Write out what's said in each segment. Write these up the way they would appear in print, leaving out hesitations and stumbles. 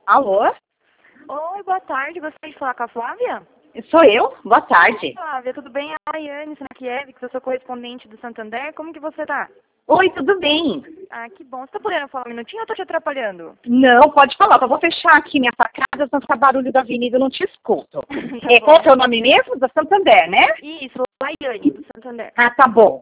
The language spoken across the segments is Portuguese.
Alô? Oi, boa tarde. Gostaria de falar com a Flávia? Sou eu? Boa tarde. Flávia, tudo bem? A Rayane Sanakiev, que eu sou correspondente do Santander. Como que você tá? Oi, tudo bem? Ah, que bom. Você tá podendo falar um minutinho ou eu tô te atrapalhando? Não, pode falar. Eu vou fechar aqui minha sacada, senão fica barulho da avenida, eu não te escuto. Tá bom. Qual é o teu nome mesmo? Da Santander, né? Isso, Rayane, do Santander. Ah, tá bom.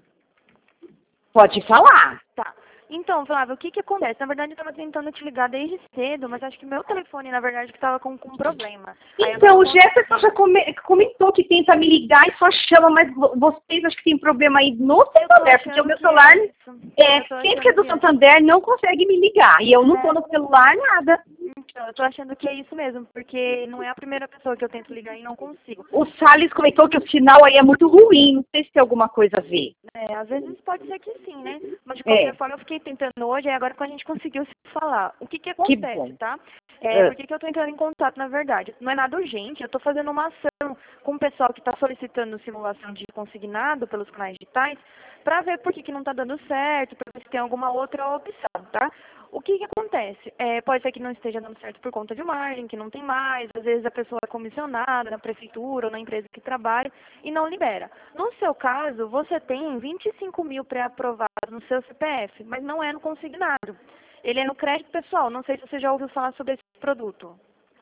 Pode falar. Tá. Então, Flávia, o que que acontece? Na verdade, eu tava tentando te ligar desde cedo, mas acho que meu telefone, na verdade, que tava com problema. Aí Então, agora o Jefferson já comentou que tenta me ligar e só chama, mas vocês acho que tem problema aí no Santander, porque o meu celular, sempre que é do Santander, não consegue me ligar. E eu não tô no celular, nada. Então, eu tô achando que é isso mesmo, porque não é a primeira pessoa que eu tento ligar e não consigo. O Salles comentou que o sinal aí é muito ruim, não sei se tem alguma coisa a ver. Às vezes pode ser que sim, né? Mas de qualquer forma eu fiquei tentando hoje, e agora que a gente conseguiu se falar. O que que acontece, tá? Por que que eu tô entrando em contato, na verdade? Não é nada urgente, eu tô fazendo uma ação com o pessoal que tá solicitando simulação de consignado pelos canais digitais, pra ver por que que não tá dando certo, pra ver se tem alguma outra opção, tá? O que que acontece? Pode ser que não esteja dando certo por conta de margem, que não tem mais, às vezes a pessoa é comissionada na prefeitura ou na empresa que trabalha e não libera. No seu caso, você tem 25 mil pré-aprovados no seu CPF, mas não é no consignado. Ele é no crédito pessoal. Não sei se você já ouviu falar sobre esse produto.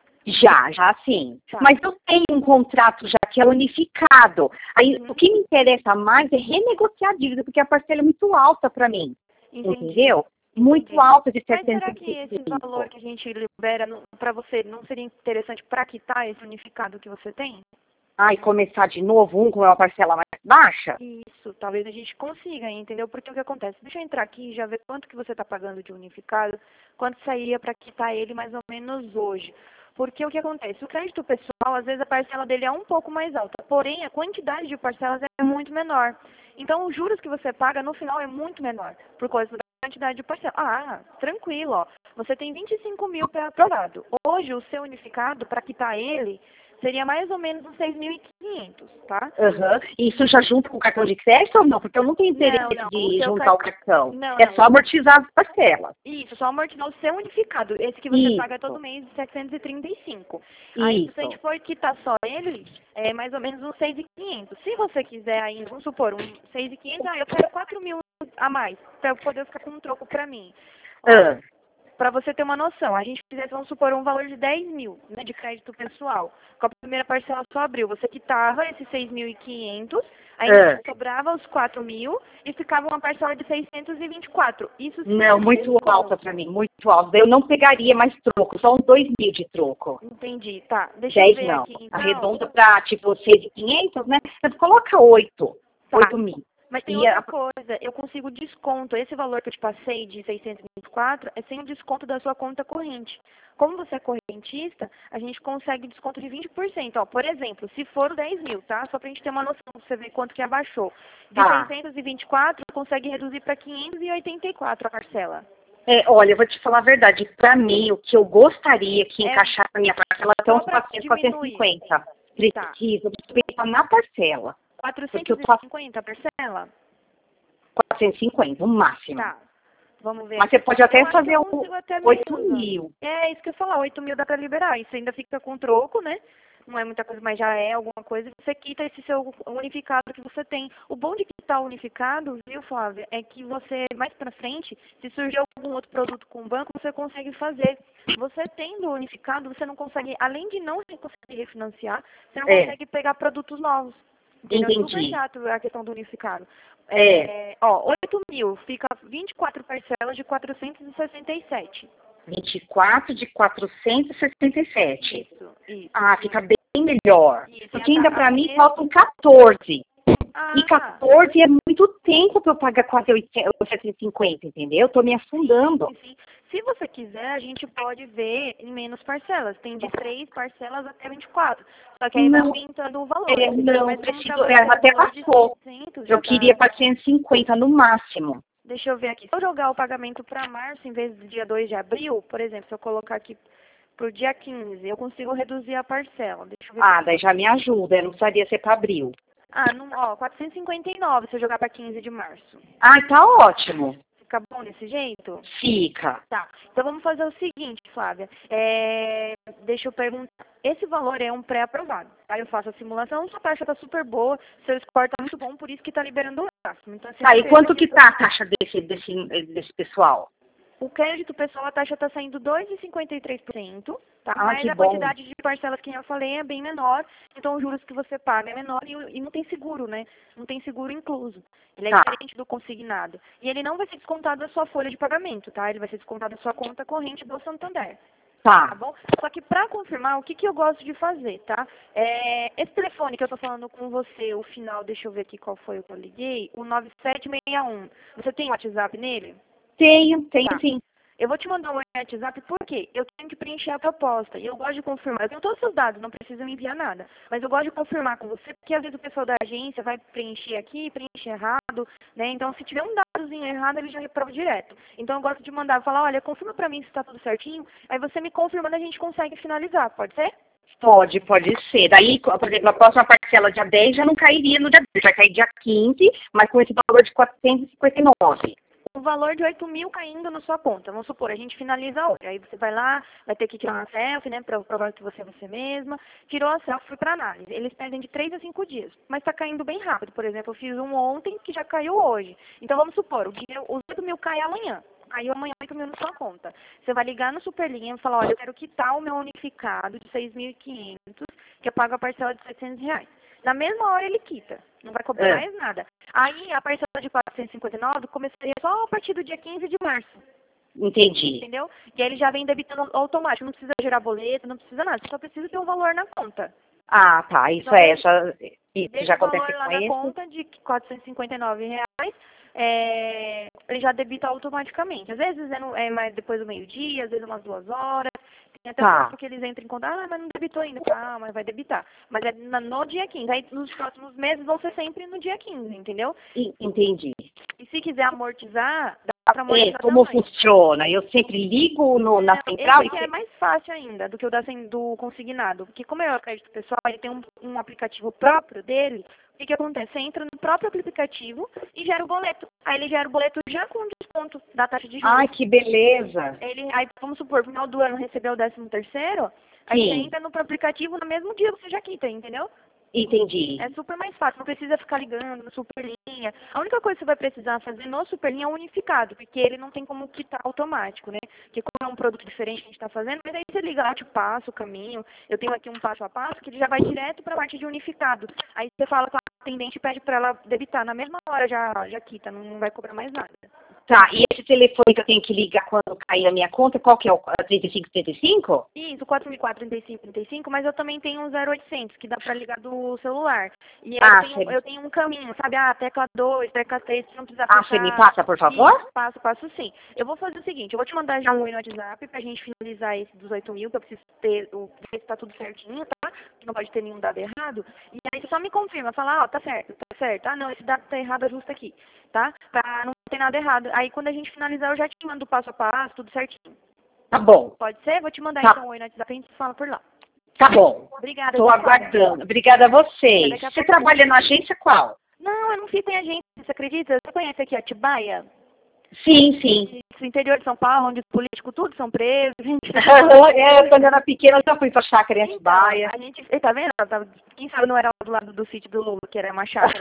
Já sim. Tá. Mas eu tenho um contrato já que é unificado. Aí o que me interessa mais é renegociar a dívida, porque a parcela é muito alta para mim. Entendi. Entendeu? Muito alta de Mas será que 705. esse valor que a gente libera para você não seria interessante para quitar esse unificado que você tem? E começar de novo, com uma parcela mais baixa? Isso, talvez a gente consiga, entendeu? Porque o que acontece? Deixa eu entrar aqui e já ver quanto que você está pagando de unificado, quanto sairia para quitar ele mais ou menos hoje. Porque o que acontece? O crédito pessoal, às vezes a parcela dele é um pouco mais alta, porém a quantidade de parcelas é muito menor. Então os juros que você paga no final é muito menor, por causa da quantidade de parcelas. Tranquilo, ó. Você tem 25 mil para aprovado. Hoje o seu unificado, para quitar ele, seria mais ou menos uns 6.500, tá? Isso já junto com o cartão de crédito ou não? Porque eu não tenho interesse de juntar o cartão. É só amortizar as parcelas. Isso, só amortizar o seu unificado. Esse que você paga todo mês de 735. Aí, se a gente for quitar só ele, é mais ou menos uns 6.500. Se você quiser ainda, vamos supor, uns 6.500, eu quero 4 mil a mais, para eu poder ficar com um troco para mim. Para você ter uma noção, a gente fizesse, vamos supor, um valor de 10 mil, né, de crédito pessoal. Com a primeira parcela só abriu, você quitava esses 6.500, aí sobrava os 4 mil e ficava uma parcela de 624. Isso sim. Não, muito alta para mim, muito alta. Eu não pegaria mais troco, só uns 2 mil de troco. Entendi, tá. Deixa eu ver não. aqui, então. Arredonda para, tipo, 6.500, né? Mas coloca 8, 8 mil. Mas tem outra coisa, eu consigo desconto. Esse valor que eu te passei de 624 é sem o desconto da sua conta corrente. Como você é correntista, a gente consegue desconto de 20%. Ó, por exemplo, se for 10 mil, tá? Só pra gente ter uma noção, pra você ver quanto que abaixou. De 624, consegue reduzir para 584 a parcela. Olha, eu vou te falar a verdade. Para mim, o que eu gostaria que encaixar na minha parcela até uns 400, 450. Preciso pensar na parcela. 450 a parcela? 450, no máximo. Tá. Vamos ver. Mas você pode até fazer 8 mil. Isso que eu ia falar, 8 mil dá pra liberar. Isso ainda fica com troco, né? Não é muita coisa, mas já é alguma coisa. Você quita esse seu unificado que você tem. O bom de quitar o unificado, viu, Flávia, é que você, mais pra frente, se surgir algum outro produto com o banco, você consegue fazer. Você tendo o unificado, você não consegue, além de não conseguir refinanciar, você não consegue pegar produtos novos. Entendi. É super chato a questão do unificado. 8 mil, fica 24 parcelas de 467. 24 de 467. Isso. Fica bem melhor. Porque ainda para mim faltam 14. E 14 é muito tempo para eu pagar quase 750, entendeu? Eu tô me afundando. Sim. Se você quiser, a gente pode ver em menos parcelas. Tem de 3 parcelas até 24. Só que aí vai aumentando o valor. Não, preciso, até passou. Eu queria 450 no máximo. Deixa eu ver aqui. Se eu jogar o pagamento para março, em vez do dia 2 de abril, por exemplo, se eu colocar aqui pro dia 15, eu consigo reduzir a parcela. Deixa eu ver. Daí já me ajuda. Não precisaria ser para abril. 459 se eu jogar para 15 de março. Tá ótimo. Fica bom desse jeito? Fica. Tá. Então vamos fazer o seguinte, Flávia. Deixa eu perguntar. Esse valor é um pré-aprovado. Aí eu faço a simulação, sua taxa tá super boa, seu score tá muito bom, por isso que tá liberando o máximo. Então, assim, Tá, e quanto que tá a taxa desse pessoal? o crédito pessoal, a taxa está saindo 2,53%, tá? Ah, Mas que a bom. quantidade de parcelas que eu falei é bem menor, então os juros que você paga é menor e não tem seguro, né? Não tem seguro incluso. Ele é Tá. diferente do consignado. E ele não vai ser descontado da sua folha de pagamento, tá? Ele vai ser descontado da sua conta corrente do Santander. Tá Tá. bom? Só que para confirmar, o que eu gosto de fazer, tá? Esse telefone que eu tô falando com você, o final, deixa eu ver aqui qual foi o que eu liguei, o 9761. Você tem WhatsApp nele? Tenho Tá. sim. Eu vou te mandar um WhatsApp porque eu tenho que preencher a proposta. E eu gosto de confirmar. Eu tenho todos os seus dados, não precisa me enviar nada. Mas eu gosto de confirmar com você, porque às vezes o pessoal da agência vai preencher aqui, preenche errado, né? Então, se tiver um dadozinho errado, ele já reprova direto. Então, eu gosto de mandar, falar, olha, confirma pra mim se tá tudo certinho. Aí você me confirmando, a gente consegue finalizar. Pode ser? Pode ser. Daí, por exemplo, a próxima parcela dia 10 já não cairia no dia 10, vai cair dia 15, mas com esse valor de 459. O valor de 8 mil caindo na sua conta. Vamos supor, a gente finaliza hoje. Aí você vai lá, vai ter que tirar uma selfie, né, para provar que você é você mesma. Tirou a selfie, foi para análise. Eles pedem de 3 a 5 dias, mas está caindo bem rápido. Por exemplo, eu fiz um ontem que já caiu hoje. Então vamos supor, os 8 mil cai amanhã. Caiu amanhã 8 mil na sua conta. Você vai ligar no Superlinha e falar, olha, eu quero quitar o meu unificado de 6.500, que eu pago a parcela de R$ 700. Na mesma hora ele quita, não vai cobrar mais nada. Aí a parcela de 459 começaria só a partir do dia 15 de março. Entendi. Entendeu? E aí ele já vem debitando automático, não precisa gerar boleto, não precisa nada, você só precisa ter um valor na conta. Ah, tá. Isso Então, já o valor acontece lá com na esse. conta de R$ 459, ele já debita automaticamente. Às vezes é mais depois do meio-dia, às vezes umas 2 horas. Tem até tempo que eles entram em conta, mas não debitou ainda. Ah, mas vai debitar. Mas é no dia 15. Aí nos próximos meses vão ser sempre no dia 15, entendeu? Entendi. E se quiser amortizar, dá pra amortizar Como também. funciona? Eu sempre ligo na central Esse aqui é mais fácil ainda do que o do consignado. Porque como é o crédito pessoal, ele tem um aplicativo próprio dele. O que acontece? Você entra no próprio aplicativo e gera o boleto. Aí ele gera o boleto já com desconto da taxa de juros. Ai, que beleza. Aí, vamos supor, no final do ano recebeu o 13º, aí você entra no aplicativo no mesmo dia você já quita, entendeu? Entendi. É super mais fácil, não precisa ficar ligando no Superlinha. A única coisa que você vai precisar fazer no Superlinha é o unificado, porque ele não tem como quitar automático, né? Porque como é um produto diferente que a gente está fazendo, mas aí você liga lá, te passa o caminho. Eu tenho aqui um passo a passo que ele já vai direto para a parte de unificado. Aí você fala com a atendente e pede para ela debitar. Na mesma hora já quita, não vai cobrar mais nada. Tá, e esse telefone que eu tenho que ligar quando cair na minha conta, qual que é o 3535? Isso, 4004-3535, mas eu também tenho um 0800, que dá pra ligar do celular. E eu tenho um caminho, sabe? Tecla 2, tecla 3, você não precisa ficar... você me passa, por favor? Isso, passo sim. Eu vou fazer o seguinte, eu vou te mandar já um oi no WhatsApp pra gente finalizar esse dos 8 mil, que eu preciso ver se tá tudo certinho, tá? Que não pode ter nenhum dado errado. E aí você só me confirma, fala, tá certo. Ah, não, esse dado tá errado, ajusta aqui, tá? Pra não ter nada errado. Aí quando a gente finalizar, eu já te mando passo a passo, tudo certinho. Tá bom. Pode ser? Vou te mandar então um oi no WhatsApp, a gente se fala por lá. Tá bom. Obrigada. Estou aguardando. Obrigada a vocês. Você trabalha na agência qual? Não, eu não fico em agência, você acredita? Você conhece aqui Atibaia? Sim. No interior de São Paulo, onde os políticos todos são presos. Quando eu era pequena, eu já fui pra chácara em Atibaia. A gente, tá vendo? Quem sabe não era do lado do sítio do Lula, que era uma chácara.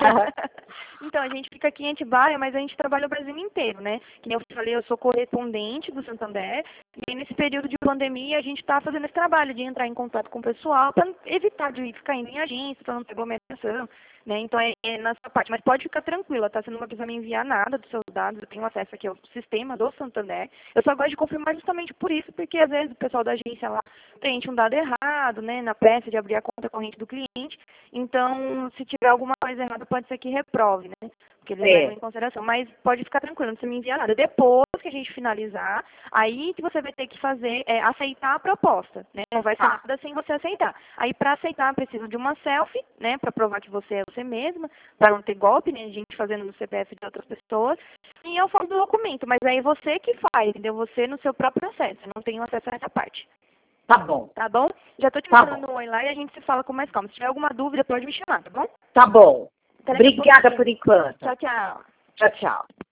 Então, a gente fica aqui em Atibaia, mas a gente trabalha o Brasil inteiro, né? Que nem eu falei, eu sou correspondente do Santander. E aí, nesse período de pandemia, a gente tá fazendo esse trabalho de entrar em contato com o pessoal para evitar de ficar indo em agência, para não ter aglomeração. Né? Então, é nessa parte. Mas pode ficar tranquila, tá? Você não vai precisar me enviar nada dos seus dados. Eu tenho acesso aqui ao sistema do Santander. Eu só gosto de confirmar justamente por isso, porque às vezes o pessoal da agência lá preenche um dado errado, né? Na pressa de abrir a conta corrente do cliente. Então, se tiver alguma coisa errada, pode ser que reprove, né? Porque eles levam em consideração. Mas pode ficar tranquilo, não precisa me enviar nada. Depois que a gente finalizar, aí que você vai ter que fazer é aceitar a proposta, né? Não vai ser nada sem você aceitar. Aí, para aceitar, precisa de uma selfie, né? Para provar que você é você mesma, para não ter golpe, né? A gente fazendo no CPF de outras pessoas. E eu falo do documento, mas aí você que faz, entendeu? Você no seu próprio acesso. Eu não tenho acesso a essa parte. Tá bom. Tá bom? Já tô te mandando um oi lá e a gente se fala com mais calma. Se tiver alguma dúvida, pode me chamar, tá bom? Tá bom. Obrigada por enquanto. Tchau, tchau. Tchau.